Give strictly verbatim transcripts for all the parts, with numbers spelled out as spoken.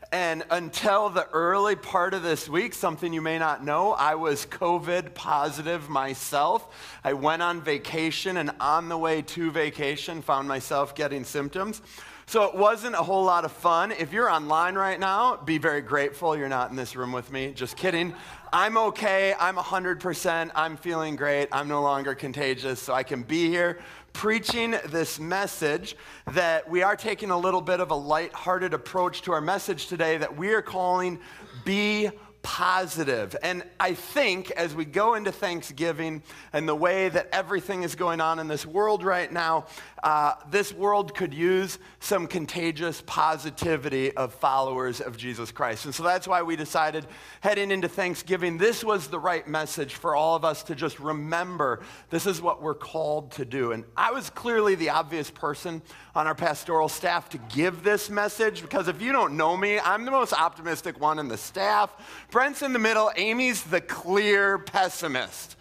And until the early part of this week, something you may not know, I was COVID positive myself. I went on vacation, and on the way to vacation, found myself getting symptoms. So it wasn't a whole lot of fun. If you're online right now, be very grateful you're not in this room with me. Just kidding. I'm okay. I'm one hundred percent. I'm feeling great. I'm no longer contagious, so I can be here preaching this message that we are taking a little bit of a lighthearted approach to our message today that we are calling Be Positive. And I think as we go into Thanksgiving and the way that everything is going on in this world right now, uh, this world could use some contagious positivity of followers of Jesus Christ. And so that's why we decided heading into Thanksgiving, this was the right message for all of us to just remember this is what we're called to do. And I was clearly the obvious person on our pastoral staff to give this message, because if you don't know me, I'm the most optimistic one in the staff. Brent's in the middle. Amy's the clear pessimist.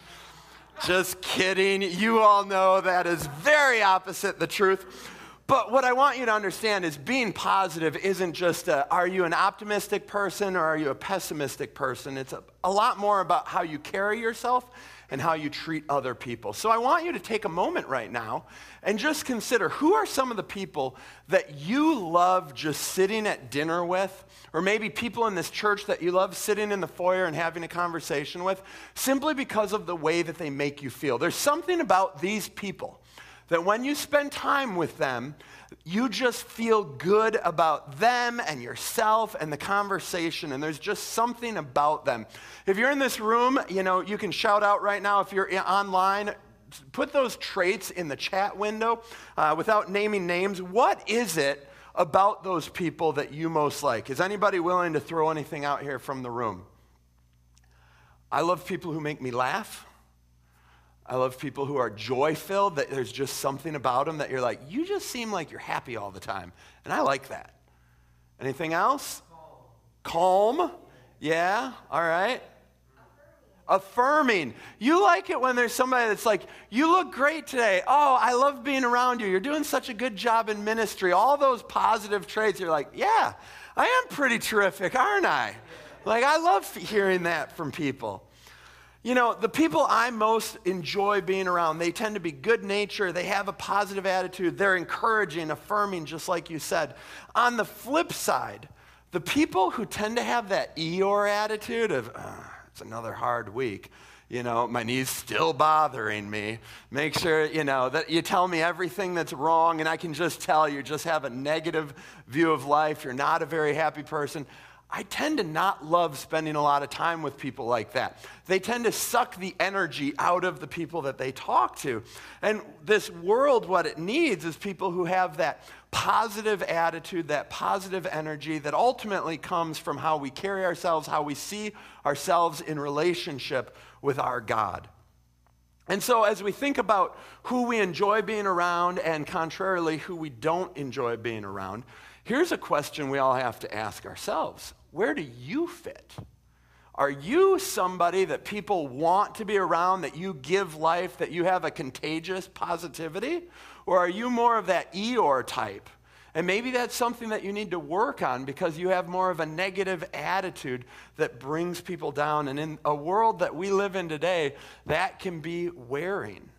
Just kidding. You all know that is very opposite the truth. But what I want you to understand is being positive isn't just a, are you an optimistic person or are you a pessimistic person? It's a, a lot more about how you carry yourself and how you treat other people. So I want you to take a moment right now and just consider, who are some of the people that you love just sitting at dinner with, or maybe people in this church that you love sitting in the foyer and having a conversation with, simply because of the way that they make you feel. There's something about these people that when you spend time with them, you just feel good about them and yourself and the conversation, and there's just something about them. If you're in this room, you know, you can shout out right now. If you're online, put those traits in the chat window uh, without naming names. What is it about those people that you most like? Is anybody willing to throw anything out here from the room? I love people who make me laugh. I love people who are joy-filled, that there's just something about them that you're like, you just seem like you're happy all the time. And I like that. Anything else? Calm. Calm. Yeah, all right. Affirming. Affirming. You like it when there's somebody that's like, you look great today. Oh, I love being around you. You're doing such a good job in ministry. All those positive traits. You're like, yeah, I am pretty terrific, aren't I? Like, I love hearing that from people. You know, the people I most enjoy being around, they tend to be good-natured, they have a positive attitude, they're encouraging, affirming, just like you said. On the flip side, the people who tend to have that Eeyore attitude of, uh, it's another hard week, you know, my knee's still bothering me. Make sure, you know, that you tell me everything that's wrong, and I can just tell you just have a negative view of life, you're not a very happy person. I tend to not love spending a lot of time with people like that. They tend to suck the energy out of the people that they talk to. And this world, what it needs is people who have that positive attitude, that positive energy that ultimately comes from how we carry ourselves, how we see ourselves in relationship with our God. And so as we think about who we enjoy being around and contrarily who we don't enjoy being around, here's a question we all have to ask ourselves. Where do you fit? Are you somebody that people want to be around, that you give life, that you have a contagious positivity? Or are you more of that Eeyore type? And maybe that's something that you need to work on because you have more of a negative attitude that brings people down. And in a world that we live in today, that can be wearing.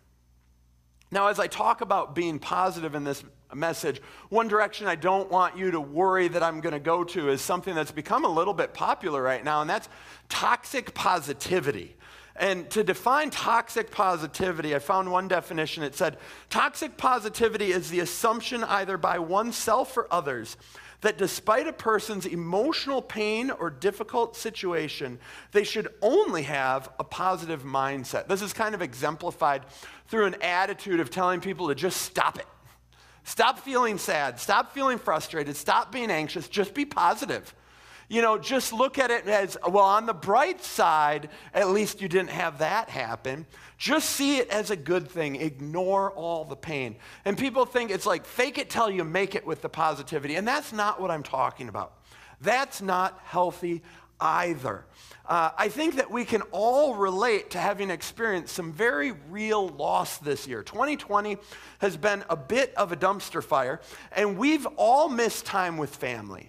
Now, as I talk about being positive in this message, one direction I don't want you to worry that I'm going to go to is something that's become a little bit popular right now, and that's toxic positivity. And to define toxic positivity, I found one definition. It said, toxic positivity is the assumption either by oneself or others that despite a person's emotional pain or difficult situation, they should only have a positive mindset. This is kind of exemplified through an attitude of telling people to just stop it. Stop feeling sad. Stop feeling frustrated. Stop being anxious. Just be positive. You know, just look at it as, well, on the bright side, at least you didn't have that happen. Just see it as a good thing. Ignore all the pain. And people think it's like fake it till you make it with the positivity. And that's not what I'm talking about. That's not healthy either. Uh, I think that we can all relate to having experienced some very real loss this year. twenty twenty has been a bit of a dumpster fire, and we've all missed time with family.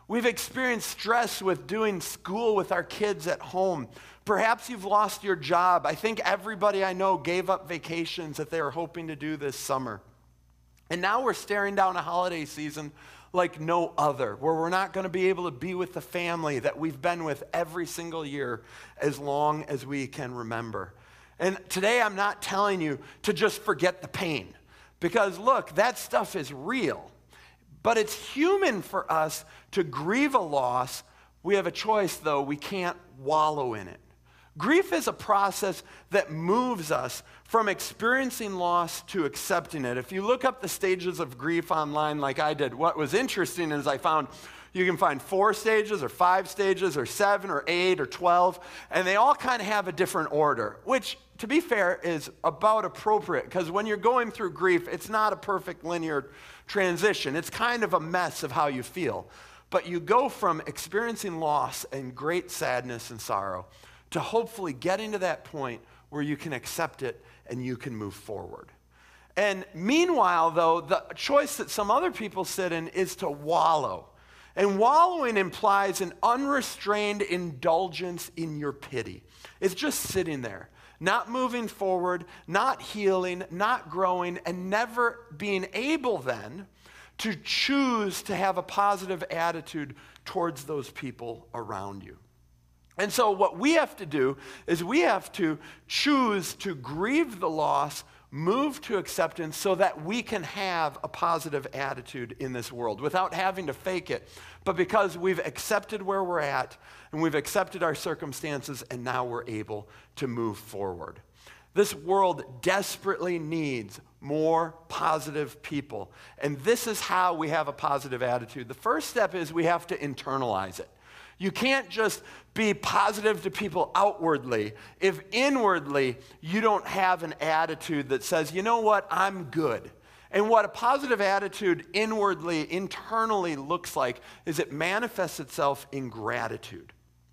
We've experienced stress with doing school with our kids at home. Perhaps you've lost your job. I think everybody I know gave up vacations that they were hoping to do this summer. And now we're staring down a holiday season like no other, where we're not going to be able to be with the family that we've been with every single year as long as we can remember. And today I'm not telling you to just forget the pain, because look, that stuff is real. But it's human for us to grieve a loss. We have a choice, though. We can't wallow in it. Grief is a process that moves us from experiencing loss to accepting it. If you look up the stages of grief online like I did, what was interesting is I found you can find four stages or five stages or seven or eight or twelve, and they all kind of have a different order, which, to be fair, is about appropriate, because when you're going through grief, it's not a perfect linear transition. It's kind of a mess of how you feel. But you go from experiencing loss and great sadness and sorrow to hopefully getting to that point where you can accept it and you can move forward. And meanwhile, though, the choice that some other people sit in is to wallow. And wallowing implies an unrestrained indulgence in your pity. It's just sitting there, not moving forward, not healing, not growing, and never being able then to choose to have a positive attitude towards those people around you. And so what we have to do is we have to choose to grieve the loss, move to acceptance, so that we can have a positive attitude in this world without having to fake it, but because we've accepted where we're at and we've accepted our circumstances, and now we're able to move forward. This world desperately needs more positive people, and this is how we have a positive attitude. The first step is we have to internalize it. You can't just be positive to people outwardly if inwardly you don't have an attitude that says, you know what, I'm good. And what a positive attitude inwardly, internally looks like is it manifests itself in gratitude.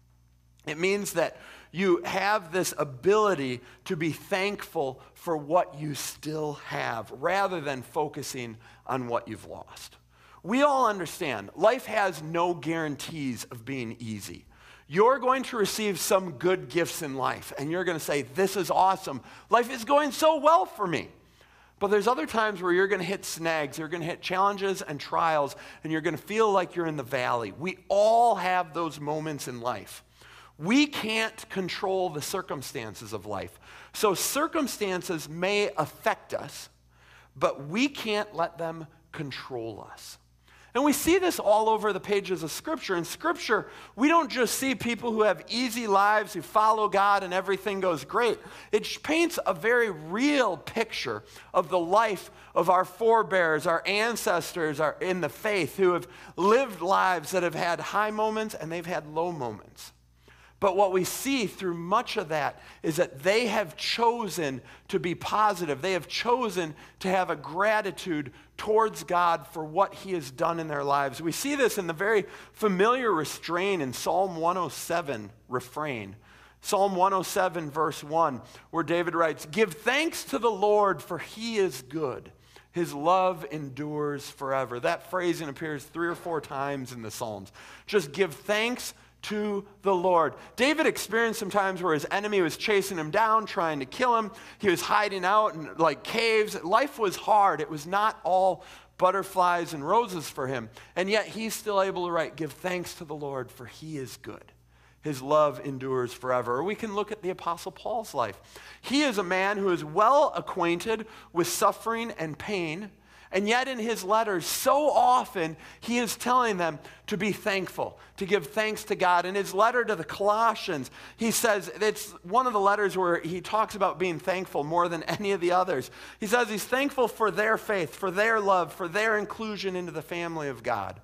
It means that you have this ability to be thankful for what you still have rather than focusing on what you've lost. We all understand life has no guarantees of being easy. You're going to receive some good gifts in life, and you're going to say, this is awesome. Life is going so well for me. But there's other times where you're going to hit snags, you're going to hit challenges and trials, and you're going to feel like you're in the valley. We all have those moments in life. We can't control the circumstances of life. So circumstances may affect us, but we can't let them control us. And we see this all over the pages of Scripture. In Scripture, we don't just see people who have easy lives, who follow God, and everything goes great. It paints a very real picture of the life of our forebears, our ancestors our, in the faith, who have lived lives that have had high moments and they've had low moments. But what we see through much of that is that they have chosen to be positive. They have chosen to have a gratitude towards God for what He has done in their lives. We see this in the very familiar refrain in Psalm one oh seven, refrain. Psalm one oh seven, verse one, where David writes, "Give thanks to the Lord, for He is good. His love endures forever." That phrasing appears three or four times in the Psalms. Just give thanks to the Lord. David experienced some times where his enemy was chasing him down, trying to kill him. He was hiding out in like caves. Life was hard. It was not all butterflies and roses for him. And yet he's still able to write, "Give thanks to the Lord, for He is good. His love endures forever." Or we can look at the Apostle Paul's life. He is a man who is well acquainted with suffering and pain. And yet in his letters, so often, he is telling them to be thankful, to give thanks to God. In his letter to the Colossians, he says, it's one of the letters where he talks about being thankful more than any of the others. He says he's thankful for their faith, for their love, for their inclusion into the family of God.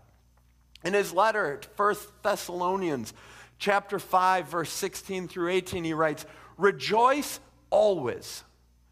In his letter to First Thessalonians, chapter five, verse sixteen through eighteen, he writes, "Rejoice always,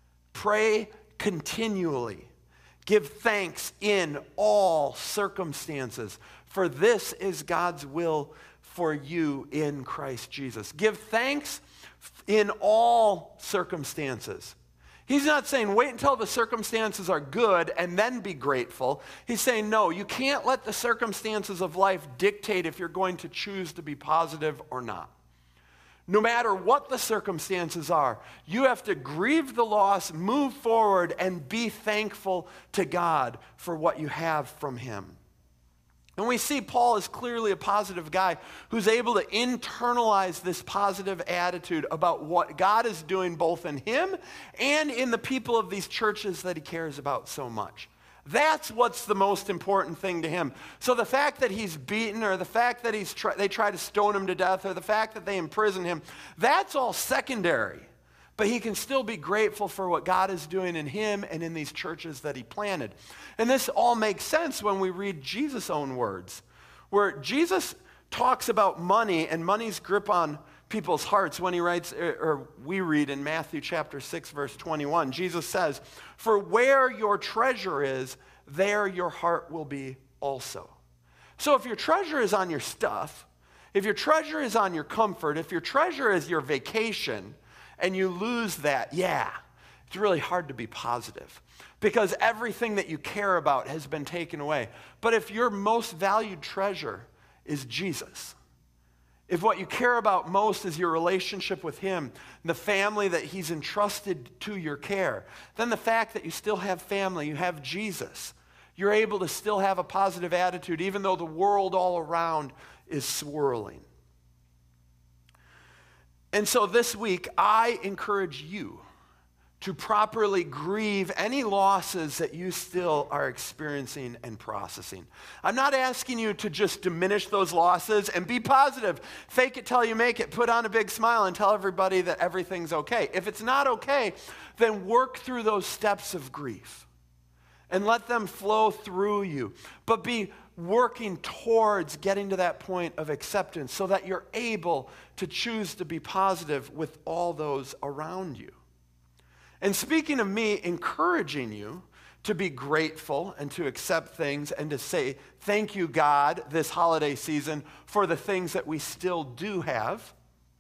pray continually. Give thanks in all circumstances, for this is God's will for you in Christ Jesus." Give thanks in all circumstances. He's not saying wait until the circumstances are good and then be grateful. He's saying no, you can't let the circumstances of life dictate if you're going to choose to be positive or not. No matter what the circumstances are, you have to grieve the loss, move forward, and be thankful to God for what you have from him. And we see Paul is clearly a positive guy who's able to internalize this positive attitude about what God is doing both in him and in the people of these churches that he cares about so much. That's what's the most important thing to him. So the fact that he's beaten, or the fact that he's try, they try to stone him to death, or the fact that they imprison him, that's all secondary. But he can still be grateful for what God is doing in him and in these churches that he planted. And this all makes sense when we read Jesus' own words, where Jesus talks about money and money's grip on people's hearts when he writes, or we read in Matthew chapter six, verse twenty-one, Jesus says, "For where your treasure is, there your heart will be also." So if your treasure is on your stuff, if your treasure is on your comfort, if your treasure is your vacation, and you lose that, yeah, it's really hard to be positive because everything that you care about has been taken away. But if your most valued treasure is Jesus, if what you care about most is your relationship with him, the family that he's entrusted to your care, then the fact that you still have family, you have Jesus, you're able to still have a positive attitude even though the world all around is swirling. And so this week, I encourage you to properly grieve any losses that you still are experiencing and processing. I'm not asking you to just diminish those losses and be positive. Fake it till you make it. Put on a big smile and tell everybody that everything's okay. If it's not okay, then work through those steps of grief and let them flow through you. But be working towards getting to that point of acceptance so that you're able to choose to be positive with all those around you. And speaking of me encouraging you to be grateful and to accept things and to say, thank you, God, this holiday season for the things that we still do have,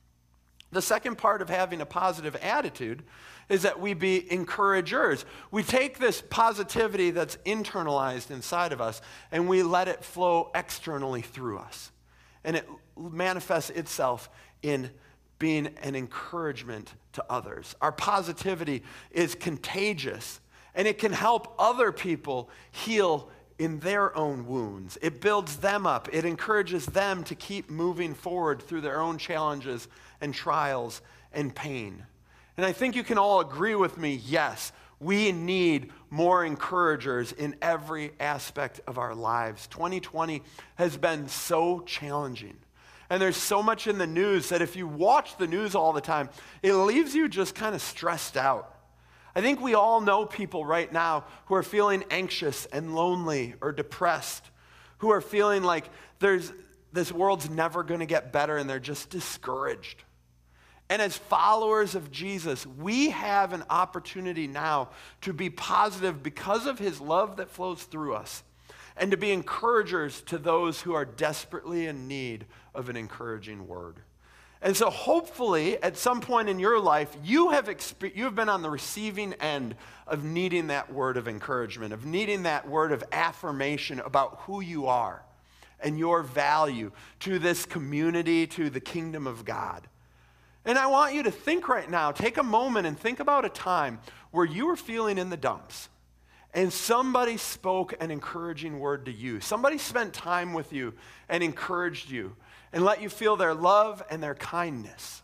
the second part of having a positive attitude is that we be encouragers. We take this positivity that's internalized inside of us and we let it flow externally through us. And it manifests itself in being an encouragement to others. Our positivity is contagious and it can help other people heal in their own wounds. It builds them up. It encourages them to keep moving forward through their own challenges and trials and pain. And I think you can all agree with me, yes, we need more encouragers in every aspect of our lives. twenty twenty has been so challenging. And there's so much in the news that if you watch the news all the time, it leaves you just kind of stressed out. I think we all know people right now who are feeling anxious and lonely or depressed, who are feeling like there's this world's never going to get better and they're just discouraged. And as followers of Jesus, we have an opportunity now to be positive because of his love that flows through us and to be encouragers to those who are desperately in need of an encouraging word. And so hopefully at some point in your life, you have exper- you've been on the receiving end of needing that word of encouragement, of needing that word of affirmation about who you are and your value to this community, to the kingdom of God. And I want you to think right now, take a moment and think about a time where you were feeling in the dumps and somebody spoke an encouraging word to you. Somebody spent time with you and encouraged you and let you feel their love and their kindness.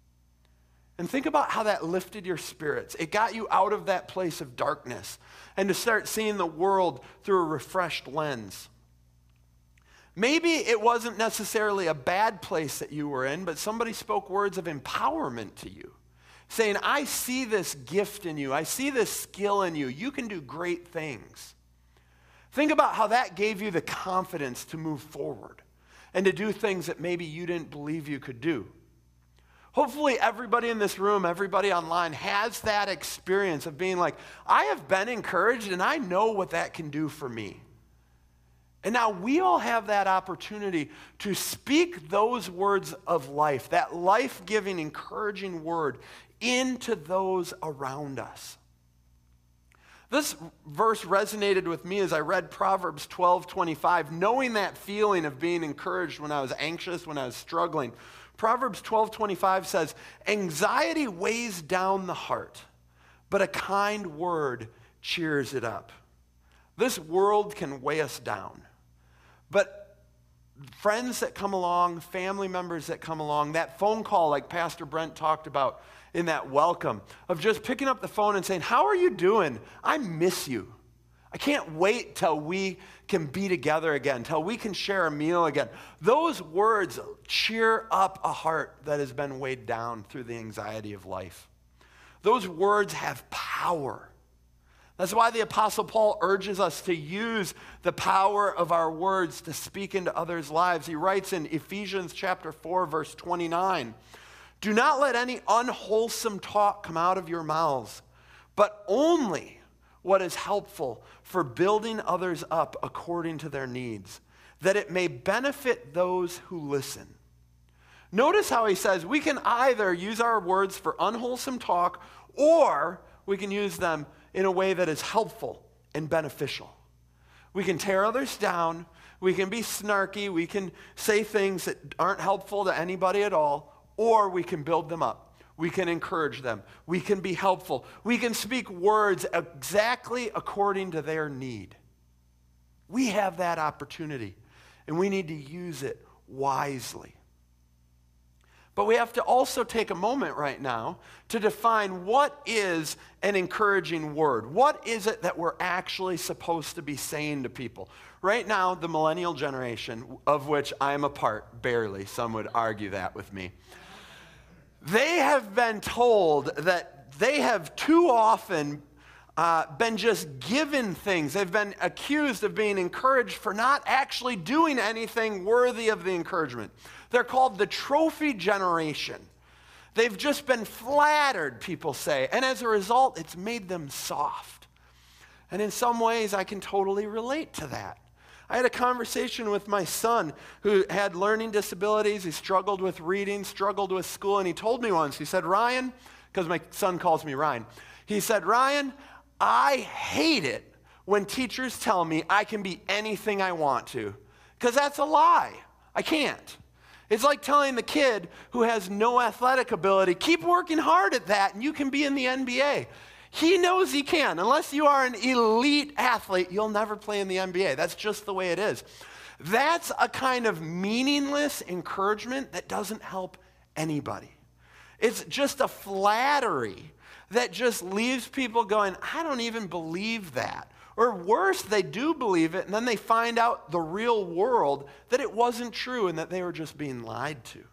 And think about how that lifted your spirits. It got you out of that place of darkness and to start seeing the world through a refreshed lens. Maybe it wasn't necessarily a bad place that you were in, but somebody spoke words of empowerment to you, saying, I see this gift in you. I see this skill in you. You can do great things. Think about how that gave you the confidence to move forward and to do things that maybe you didn't believe you could do. Hopefully everybody in this room, everybody online has that experience of being like, I have been encouraged and I know what that can do for me. And now we all have that opportunity to speak those words of life, that life-giving, encouraging word into those around us. This verse resonated with me as I read Proverbs twelve twenty-five, knowing that feeling of being encouraged when I was anxious, when I was struggling. Proverbs twelve twenty-five says, anxiety weighs down the heart, but a kind word cheers it up. This world can weigh us down, but friends that come along, family members that come along, that phone call like Pastor Brent talked about in that welcome, of just picking up the phone and saying, how are you doing? I miss you. I can't wait till we can be together again, till we can share a meal again. Those words cheer up a heart that has been weighed down through the anxiety of life. Those words have power. That's why the Apostle Paul urges us to use the power of our words to speak into others' lives. He writes in Ephesians chapter four, verse twenty-nine, do not let any unwholesome talk come out of your mouths, but only what is helpful for building others up according to their needs, that it may benefit those who listen. Notice how he says we can either use our words for unwholesome talk, or we can use them in a way that is helpful and beneficial. We can tear others down, we can be snarky, we can say things that aren't helpful to anybody at all, or we can build them up. We can encourage them. We can be helpful. We can speak words exactly according to their need. We have that opportunity, and we need to use it wisely. But we have to also take a moment right now to define what is an encouraging word. What is it that we're actually supposed to be saying to people? Right now, the millennial generation, of which I am a part, barely, some would argue that with me, they have been told that they have too often uh, been just given things. They've been accused of being encouraged for not actually doing anything worthy of the encouragement. They're called the trophy generation. They've just been flattered, people say, and as a result, it's made them soft. And in some ways, I can totally relate to that. I had a conversation with my son who had learning disabilities. He struggled with reading, struggled with school, and he told me once, he said, Ryan, because my son calls me Ryan, he said, Ryan, I hate it when teachers tell me I can be anything I want to, because that's a lie. I can't. It's like telling the kid who has no athletic ability, keep working hard at that and you can be in the N B A. He knows he can. Unless you are an elite athlete, you'll never play in the N B A. That's just the way it is. That's a kind of meaningless encouragement that doesn't help anybody. It's just a flattery that just leaves people going, I don't even believe that. Or worse, they do believe it, and then they find out the real world that it wasn't true and that they were just being lied to.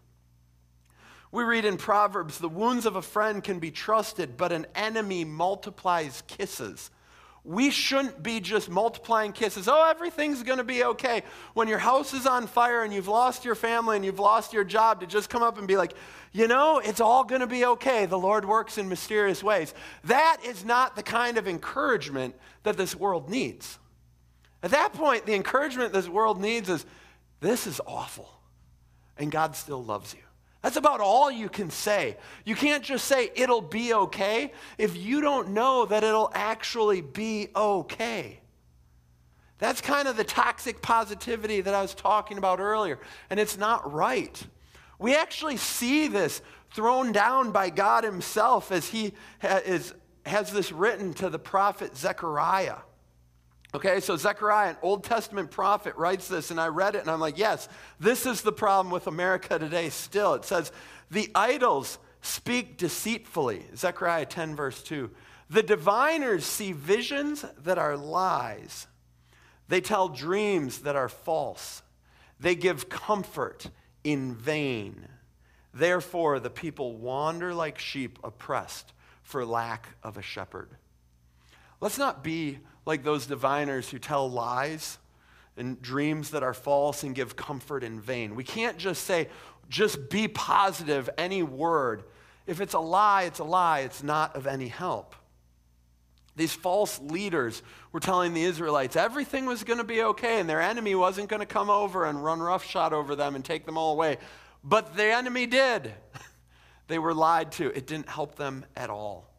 We read in Proverbs, the wounds of a friend can be trusted, but an enemy multiplies kisses. We shouldn't be just multiplying kisses. Oh, everything's going to be okay. When your house is on fire and you've lost your family and you've lost your job, to just come up and be like, you know, it's all going to be okay. The Lord works in mysterious ways. That is not the kind of encouragement that this world needs. At that point, the encouragement this world needs is, this is awful, and God still loves you. That's about all you can say. You can't just say it'll be okay if you don't know that it'll actually be okay. That's kind of the toxic positivity that I was talking about earlier, and it's not right. We actually see this thrown down by God himself as he ha- is, has this written to the prophet Zechariah. Okay, so Zechariah, an Old Testament prophet, writes this, and I read it, and I'm like, yes, this is the problem with America today still. It says, the idols speak deceitfully. Zechariah ten, verse two. The diviners see visions that are lies. They tell dreams that are false. They give comfort in vain. Therefore, the people wander like sheep oppressed for lack of a shepherd. Let's not be like those diviners who tell lies and dreams that are false and give comfort in vain. We can't just say, just be positive, any word. If it's a lie, it's a lie. It's not of any help. These false leaders were telling the Israelites everything was going to be okay and their enemy wasn't going to come over and run roughshod over them and take them all away. But the enemy did. They were lied to. It didn't help them at all.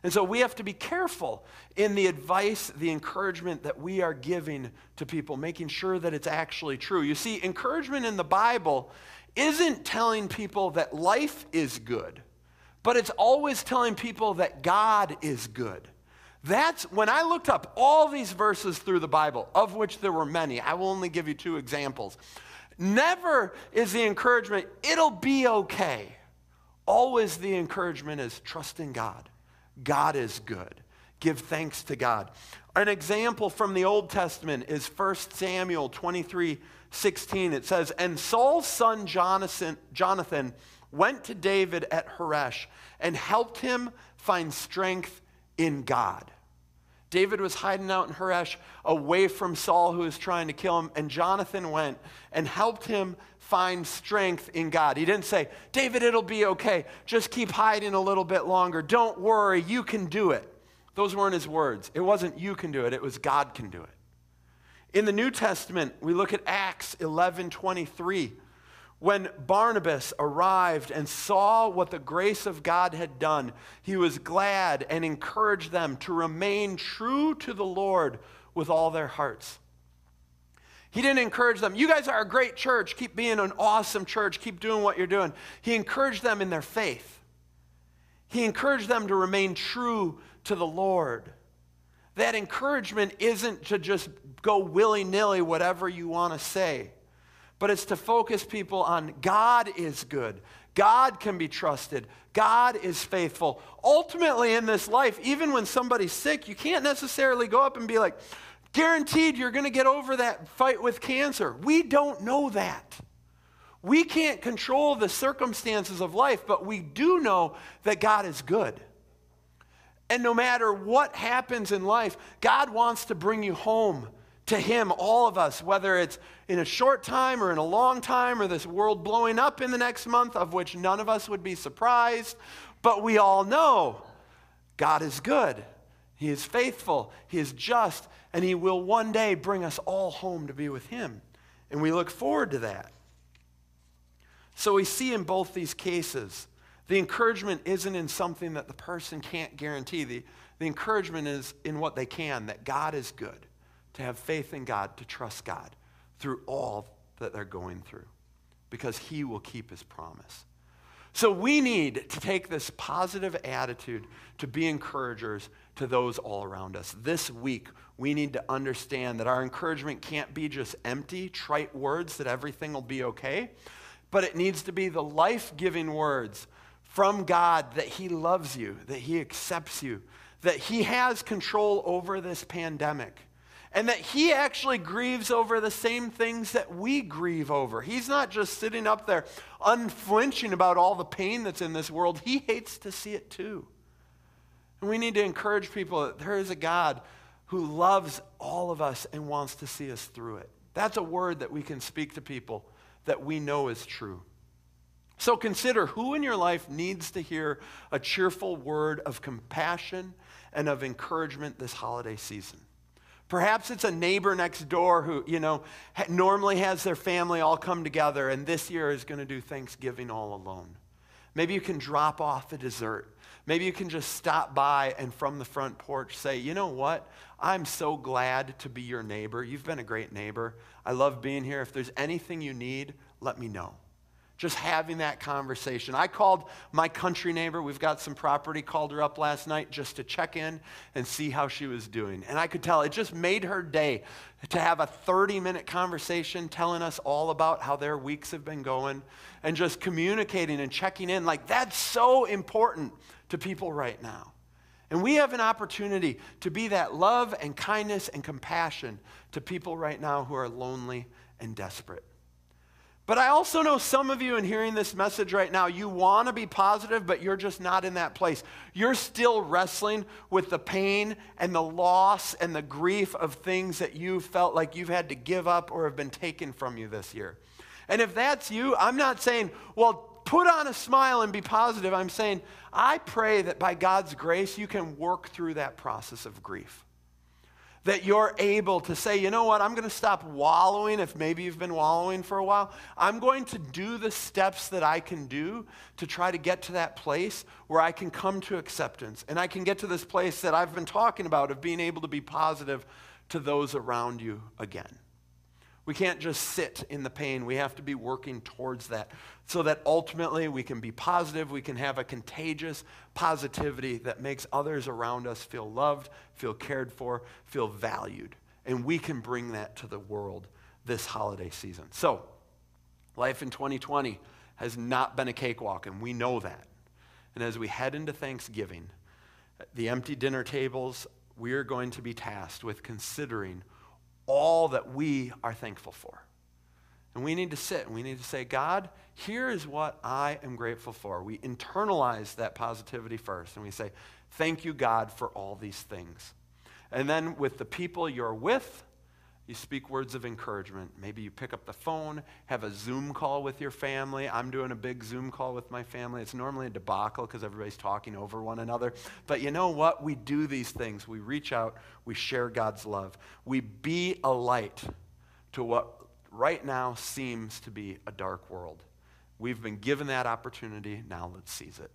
And so we have to be careful in the advice, the encouragement that we are giving to people, making sure that it's actually true. You see, encouragement in the Bible isn't telling people that life is good, but it's always telling people that God is good. That's when I looked up all these verses through the Bible, of which there were many. I will only give you two examples. Never is the encouragement, it'll be okay. Always the encouragement is trust in God. God is good. Give thanks to God. An example from the Old Testament is First Samuel twenty-three sixteen. It says, and Saul's son Jonathan, Jonathan went to David at Horesh and helped him find strength in God. David was hiding out in Horesh away from Saul, who was trying to kill him, and Jonathan went and helped him find strength in God. He didn't say, David, it'll be okay. Just keep hiding a little bit longer. Don't worry, you can do it. Those weren't his words. It wasn't you can do it, it was God can do it. In the New Testament, we look at Acts eleven twenty-three. When Barnabas arrived and saw what the grace of God had done, he was glad and encouraged them to remain true to the Lord with all their hearts. He didn't encourage them, you guys are a great church, keep being an awesome church, keep doing what you're doing. He encouraged them in their faith. He encouraged them to remain true to the Lord. That encouragement isn't to just go willy-nilly whatever you want to say, but it's to focus people on God is good. God can be trusted. God is faithful. Ultimately in this life, even when somebody's sick, you can't necessarily go up and be like, guaranteed you're going to get over that fight with cancer. We don't know that. We can't control the circumstances of life, but we do know that God is good. And no matter what happens in life, God wants to bring you home to him, all of us, whether it's in a short time or in a long time or this world blowing up in the next month, of which none of us would be surprised. But we all know God is good. He is faithful. He is just. And he will one day bring us all home to be with him. And we look forward to that. So we see in both these cases, the encouragement isn't in something that the person can't guarantee. The, the encouragement is in what they can, that God is good. To have faith in God, to trust God through all that they're going through, because he will keep his promise. So we need to take this positive attitude to be encouragers to those all around us. This week, we need to understand that our encouragement can't be just empty, trite words that everything will be okay, but it needs to be the life-giving words from God that he loves you, that he accepts you, that he has control over this pandemic. And that he actually grieves over the same things that we grieve over. He's not just sitting up there unflinching about all the pain that's in this world. He hates to see it too. And we need to encourage people that there is a God who loves all of us and wants to see us through it. That's a word that we can speak to people that we know is true. So consider who in your life needs to hear a cheerful word of compassion and of encouragement this holiday season. Perhaps it's a neighbor next door who, you know, ha- normally has their family all come together and this year is going to do Thanksgiving all alone. Maybe you can drop off the dessert. Maybe you can just stop by and from the front porch say, you know what? I'm so glad to be your neighbor. You've been a great neighbor. I love being here. If there's anything you need, let me know. Just having that conversation. I called my country neighbor. We've got some property. Called her up last night just to check in and see how she was doing. And I could tell it just made her day to have a thirty-minute conversation telling us all about how their weeks have been going and just communicating and checking in. Like, that's so important to people right now. And we have an opportunity to be that love and kindness and compassion to people right now who are lonely and desperate. But I also know some of you in hearing this message right now, you want to be positive, but you're just not in that place. You're still wrestling with the pain and the loss and the grief of things that you felt like you've had to give up or have been taken from you this year. And if that's you, I'm not saying, well, put on a smile and be positive. I'm saying, I pray that by God's grace, you can work through that process of grief. That you're able to say, you know what, I'm going to stop wallowing if maybe you've been wallowing for a while. I'm going to do the steps that I can do to try to get to that place where I can come to acceptance. And I can get to this place that I've been talking about of being able to be positive to those around you again. We can't just sit in the pain. We have to be working towards that so that ultimately we can be positive. We can have a contagious positivity that makes others around us feel loved, feel cared for, feel valued. And we can bring that to the world this holiday season. So, life in twenty twenty has not been a cakewalk, and we know that. And as we head into Thanksgiving, the empty dinner tables, we are going to be tasked with considering all that we are thankful for. And we need to sit and we need to say, God, here is what I am grateful for. We internalize that positivity first and we say, thank you, God, for all these things. And then with the people you're with, you speak words of encouragement. Maybe you pick up the phone, have a Zoom call with your family. I'm doing a big Zoom call with my family. It's normally a debacle because everybody's talking over one another. But you know what? We do these things. We reach out. We share God's love. We be a light to what right now seems to be a dark world. We've been given that opportunity. Now let's seize it.